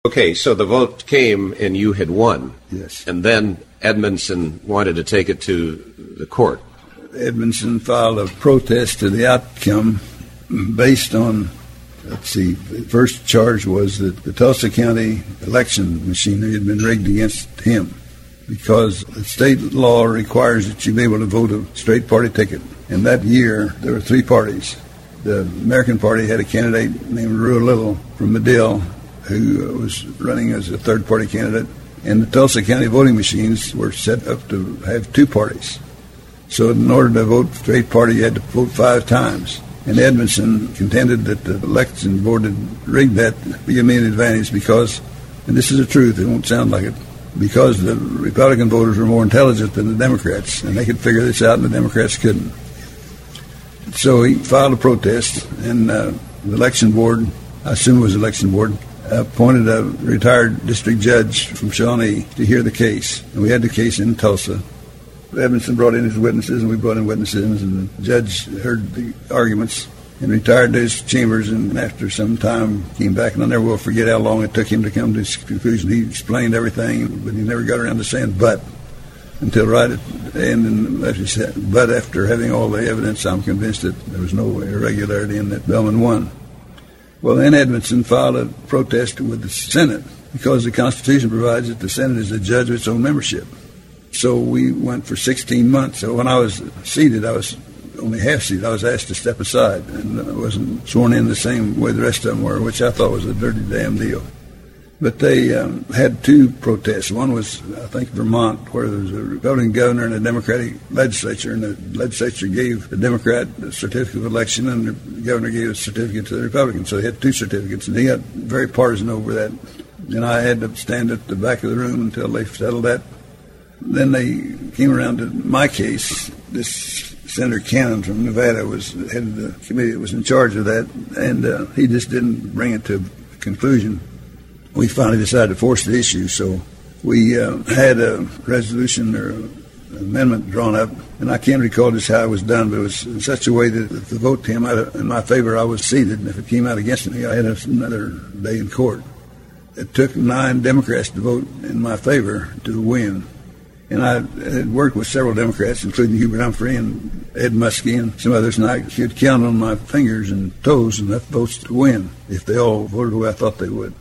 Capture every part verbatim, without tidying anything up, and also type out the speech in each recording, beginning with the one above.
Okay, so the vote came and you had won. Yes. And then Edmondson wanted to take it to the court. Edmondson filed a protest to the outcome based on, let's see, the first charge was that the Tulsa County election machinery had been rigged against him because the state law requires that you be able to vote a straight party ticket. And that year, there were three parties. The American Party had a candidate named Rue Little from Medill, who was running as a third-party candidate, and the Tulsa County voting machines were set up to have two parties. So in order to vote straight party, you had to vote five times. And Edmondson contended that the election board had rigged that to give me an advantage because, and this is the truth, it won't sound like it, because the Republican voters were more intelligent than the Democrats, and they could figure this out, and the Democrats couldn't. So he filed a protest, and uh, the election board, I assume it was the election board, appointed a retired district judge from Shawnee to hear the case. And we had the case in Tulsa. Edmondson brought in his witnesses, and we brought in witnesses, and the judge heard the arguments and retired to his chambers, and after some time came back, and I never will forget how long it took him to come to his conclusion. He explained everything, but he never got around to saying but until right at the end. And after he said, but after having all the evidence, I'm convinced that there was no irregularity and that Bellman won. Well, then Edmondson filed a protest with the Senate because the Constitution provides that the Senate is the judge of its own membership. So we went for sixteen months. So when I was seated, I was only half seated. I was asked to step aside, and I wasn't sworn in the same way the rest of them were, which I thought was a dirty damn deal. But they um, had two protests. One was, I think, Vermont, where there was a Republican governor and a Democratic legislature, and the legislature gave the Democrat a certificate of election, and the governor gave a certificate to the Republican. So they had two certificates, and they got very partisan over that. And I had to stand at the back of the room until they settled that. Then they came around to my case. This Senator Cannon from Nevada was head of the committee that was in charge of that, and uh, he just didn't bring it to a conclusion. We finally decided to force the issue, so we uh, had a resolution or an amendment drawn up, and I can't recall just how it was done, but it was in such a way that if the vote came out in my favor, I was seated, and if it came out against me, I had another day in court. It took nine Democrats to vote in my favor to win. And I had worked with several Democrats, including Hubert Humphrey and Ed Muskie and some others, and I could count on my fingers and toes enough votes to win if they all voted the way I thought they would.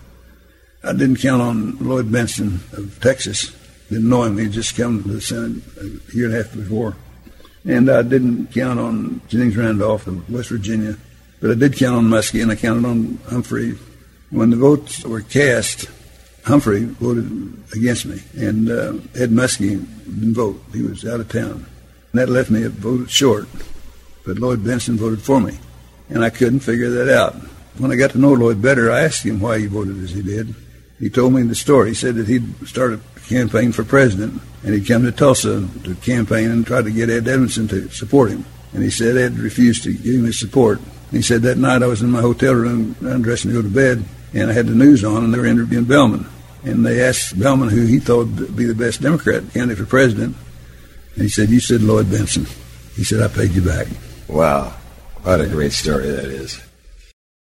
I didn't count on Lloyd Bentsen of Texas. Didn't know him. He'd just come to the Senate a year and a half before. And I didn't count on Jennings Randolph of West Virginia. But I did count on Muskie, and I counted on Humphrey. When the votes were cast, Humphrey voted against me, and uh, Ed Muskie didn't vote. He was out of town. And that left me a vote short, but Lloyd Bentsen voted for me, and I couldn't figure that out. When I got to know Lloyd better, I asked him why he voted as he did. He told me the story. He said that he'd started a campaign for president, and he'd come to Tulsa to campaign and try to get Ed Edmondson to support him. And he said Ed refused to give him his support. And he said that night I was in my hotel room undressing to go to bed, and I had the news on, and they were interviewing Bellman. And they asked Bellman who he thought would be the best Democrat candidate for president. And he said, you said Lloyd Bentsen. He said, I paid you back. Wow. What a great story that is.